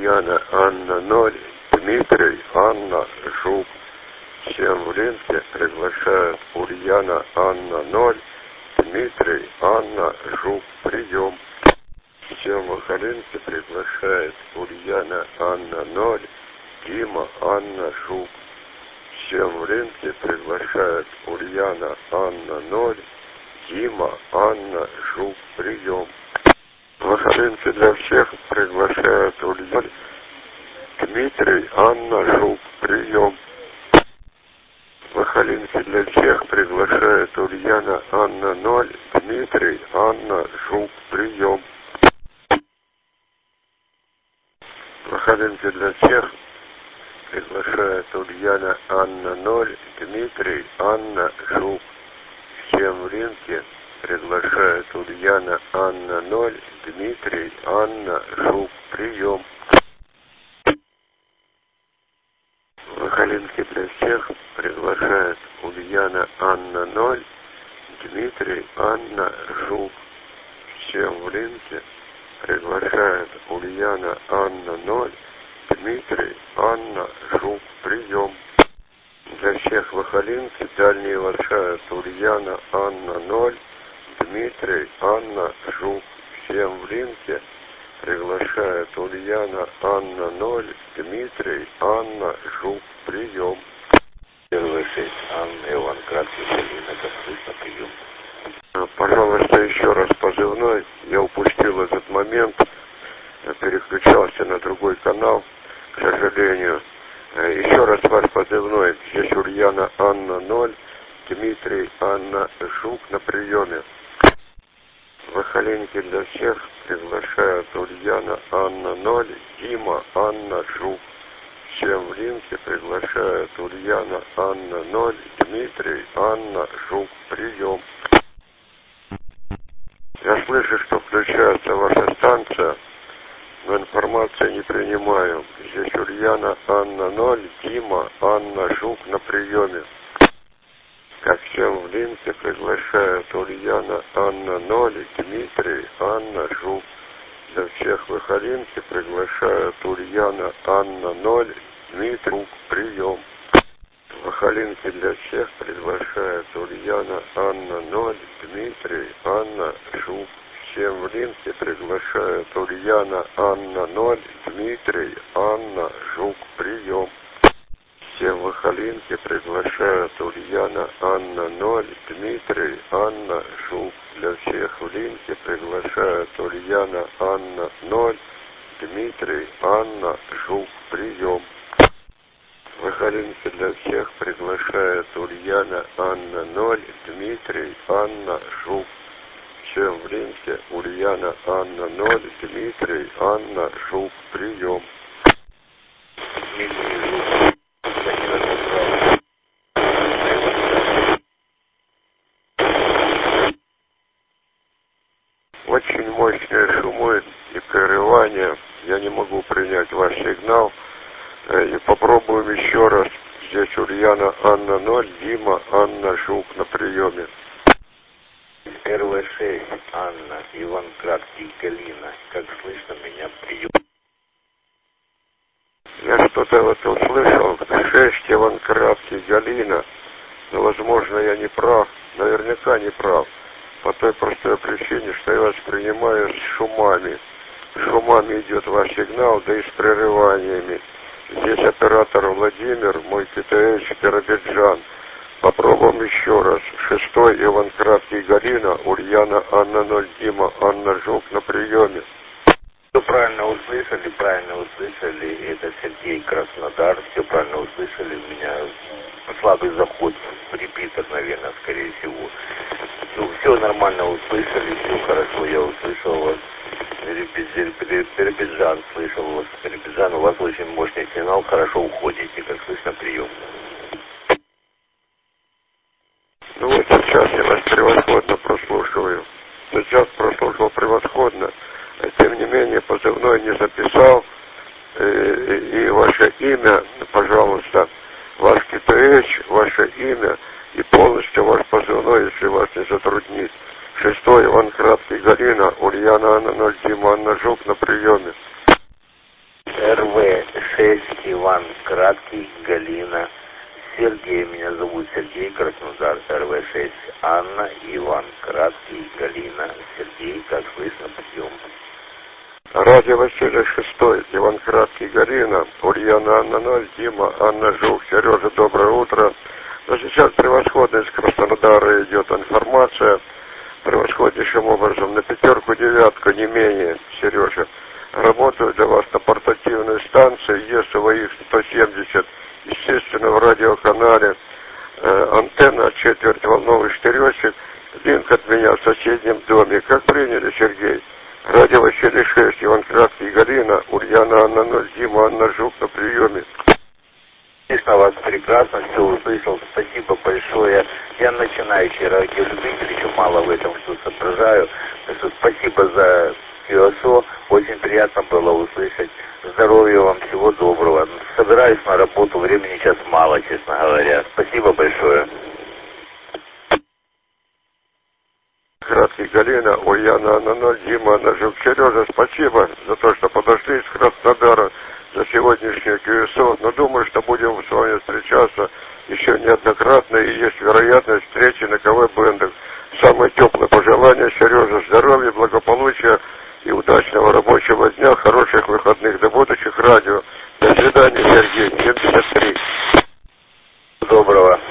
Ульяна Анна 0, Дмитрий Анна Жук. Всем в линке приглашает Ульяна Анна 0, Дмитрий Анна Жук. Прием. Всем в Ахалинке приглашает Ульяна Анна 0, Дима Анна Жук. Всем в линке приглашает Ульяна Анна 0, Дима Анна Жук. Прием. В Ахалинке для всех приглашает Ульяна Дмитрий Анна Жук. Прием. В Ахалинке для всех приглашает Ульяна Анна 0, Дмитрий Анна Жук. Прием. В Ахалинке для всех приглашает Ульяна Анна 0, Дмитрий Анна Жук. Всем в линке приглашает Ульяна Анна 0, Дмитрий Анна Жук. Прием. В Ахалинке для всех приглашает Ульяна Анна 0, Дмитрий Анна Жук. Всем в линке приглашает Ульяна Анна 0, Дмитрий Анна Жук. Прием. Для всех в Ахалинке дальние вращает Ульяна Анна 0, Дмитрий Анна Жук. Всем в линке приглашает Ульяна Анна 0, Дмитрий Анна Жук. Прием. Первая 6, Анна, Иван, Краткий, Галина, как слышно, прием. Пожалуйста, еще раз позывной. Я упустил этот момент. Переключался на другой канал, к сожалению. Еще раз ваш позывной. Здесь Ульяна Анна 0, Дмитрий Анна Жук на приеме. В Ахалинке для всех приглашает Ульяна Анна 0, Дима Анна Жук. Всем в линке приглашает Ульяна Анна 0, Дмитрий Анна Жук. Прием. Я слышу, что включается ваша станция, но информации не принимаю. Здесь Ульяна Анна 0, Дима Анна Жук на приеме. Как всем в линке приглашает Ульяна Анна 0, Дмитрий Анна Жук. Для всех в Ахалинке приглашает Ульяна Анна 0, Дмитрий Жук. Прием. В Ахалинке для всех приглашает Ульяна Анна 0, Дмитрий Анна Жук. Всем в линке приглашает Ульяна Анна 0, Дмитрий Анна Жук. Прием. Всем в Ахалинке приглашает Ульяна Анна 0, Дмитрий Анна Жук. Для всех в линке приглашает Ульяна Анна 0, Дмитрий Анна Жук. Прием. В Ахалинке для всех приглашает Ульяна Анна 0, Дмитрий Анна Жук. Всем в линке Ульяна Анна 0, Дмитрий Анна Жук. Прием. Очень мощные шумы и прерывания. Я не могу принять ваш сигнал. И попробуем еще раз. Здесь Ульяна Анна 0, Дима Анна Жук на приеме. Первая 6, Анна, Иван, Краткий, Галина, как слышно, меня прием. Я что-то вот услышал. 6, Иван, Краткий, Галина. Но, возможно, я не прав. Наверняка не прав. По той простой причине, что я воспринимаю с шумами. С шумами идет ваш сигнал, да и с прерываниями. Здесь оператор Владимир, мой КТХ Биробиджан. Попробуем еще раз. 6, Иван, Краткий, Галина, Ульяна Анна 0, Дима Анна Жук на приеме. Все правильно услышали. Это Сергей, Краснодар. Все правильно услышали. У меня слабый заход, репитер, наверное, скорее всего. Ну, все нормально услышали, все хорошо, я услышал вас. Биробиджан слышал вас. Биробиджан, у вас очень мощный сигнал, хорошо уходите, как слышно, прием. Ну вот сейчас я вас превосходно прослушиваю. Сейчас прослушал превосходно. Тем не менее, позывной не записал. И ваше имя, пожалуйста, ваш КТХ, ваше имя и полностью ваш позывной, если вас не затруднит. 6, Иван, Краткий, Галина, Ульяна Анна 0, Дима Анна Жук на приеме. РВ-6, Иван Краткий, Галина, Сергей, меня зовут Сергей, Краснодар, РВ-6, Анна, Иван Краткий, Галина, Сергей, как слышно, прием. Радио Василий 6, Иван Краткий, Галина, Ульяна, Анна 0, Дима, Анна Жук, Сережа, доброе утро. Но сейчас превосходно из Краснодара идет информация, превосходнейшим образом, на 5-9, не менее, Сережа. Работаю для вас на портативной станции ЕСВХ-170, естественно, в радиоканале, антенна, четвертьволновый штыречек, линк от меня в соседнем доме. Как приняли, Сергей? Радио Василий 6, Иван Краткий, Галина, Ульяна, Анна 0, Дима, Анна Жук на приеме. Конечно, вас прекрасно, все услышал, спасибо большое. Я начинающий радиолюбитель, еще мало в этом что соображаю. Так что спасибо за КСО, очень приятно было услышать. Здоровья вам, всего доброго. Собираюсь на работу, времени сейчас мало, честно говоря. Спасибо большое. Краткий, Галина, Ульяна, Анна 0, Дима, Анна Жук. Сережа, спасибо за то, что подошли из Краснодара за сегодняшнее КСО. Но думаю, что будем с вами встречаться еще неоднократно, и есть вероятность встречи на КВ-бендах. Самые теплые пожелания, Сережа, здоровья, благополучия и удачного рабочего дня, хороших выходных, до будущих радио. До свидания, Сергей, 73. Доброго.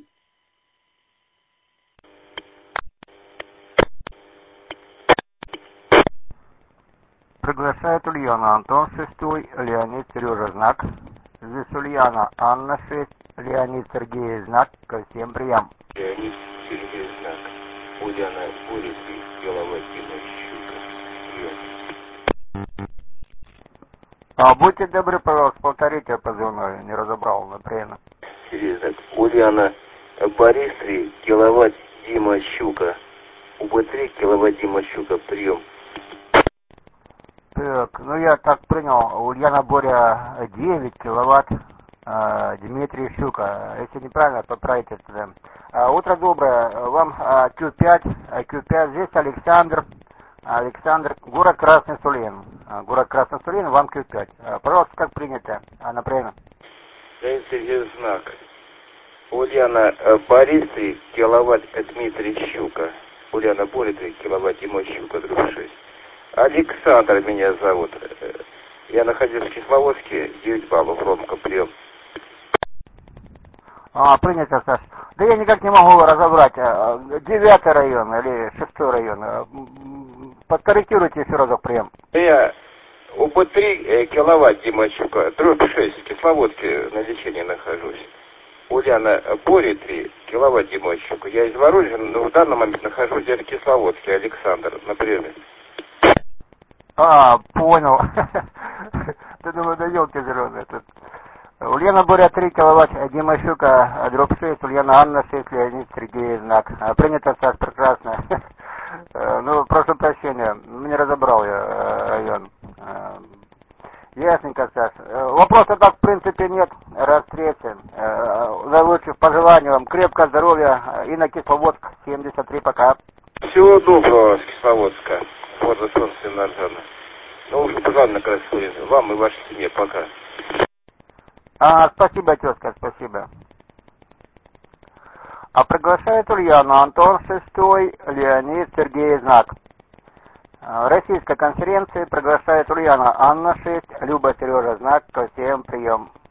Приглашает Ульяна, Антон 6, Леонид, Сережа, знак. Здесь Ульяна, Анна 6, Леонид, Сергей, знак. Ко всем прием. Леонид, Сергей, знак. Ульяна, Борис, Беловатина, Щука. Будьте добры, пожалуйста, повторите позвонок, не разобрал, например. Сергей, знак. Ульяна, Борис 3, киловатт, Дима, Щука. УБ3, киловатт, Дима, Щука, прием. Так, ну я так принял, Ульяна Боря 9 киловатт, Дмитрий Щука. Если неправильно, поправите тогда. Утро доброе, вам Q5, здесь Александр, город Красный Сулин. Город Красный Сулин, вам Q5. Пожалуйста, как принято, например. Леонид, Сергей, знак. Ульяна, Борис 3, киловатт, Дмитрий Щука. Ульяна Боря 3, киловатт, Дима Щука, друг 6. Александр меня зовут. Я нахожусь в Кисловодске, 9 баллов, Ромка, прием. Принято, Саш. Да я никак не могу разобрать, 9 район или 6 район. Подкорректируйте еще разок прием. Я УБ3, киловатт, Дима Щука, дробь 6, в Кисловодске на лечении нахожусь. Ульяна Бори 3, киловатт, Дима Щука. Я из Воронежа, но в данный момент нахожусь в Кисловодске, Александр, на приеме. Понял. Ты думаю, да елки зеленые тут. Ульяна Боря 3 киловатт, Дима Щука, дробь 6, Ульяна Анна 6, Леонид Сергей, знак. Принято, Саш, прекрасно. Ну, прошу прощения, не разобрал я район. Ясненько, Саш. Вопроса так, в принципе, нет. Раз третий. Лучших пожеланий вам. Крепкого здоровья. И на Кисловодск 73, пока. Всего доброго с Кисловодска. Вот за солнце Нарзана. Ну, уже пожалуйста, на Красный. Вам и вашей семье. Пока. Спасибо, тезка, спасибо. Приглашает Ульяна, Антон 6, Леонид, Сергей, знак. Российской конференции приглашает Ульяна, Анна 6, Люба, Сережа, знак. Ко всем прием.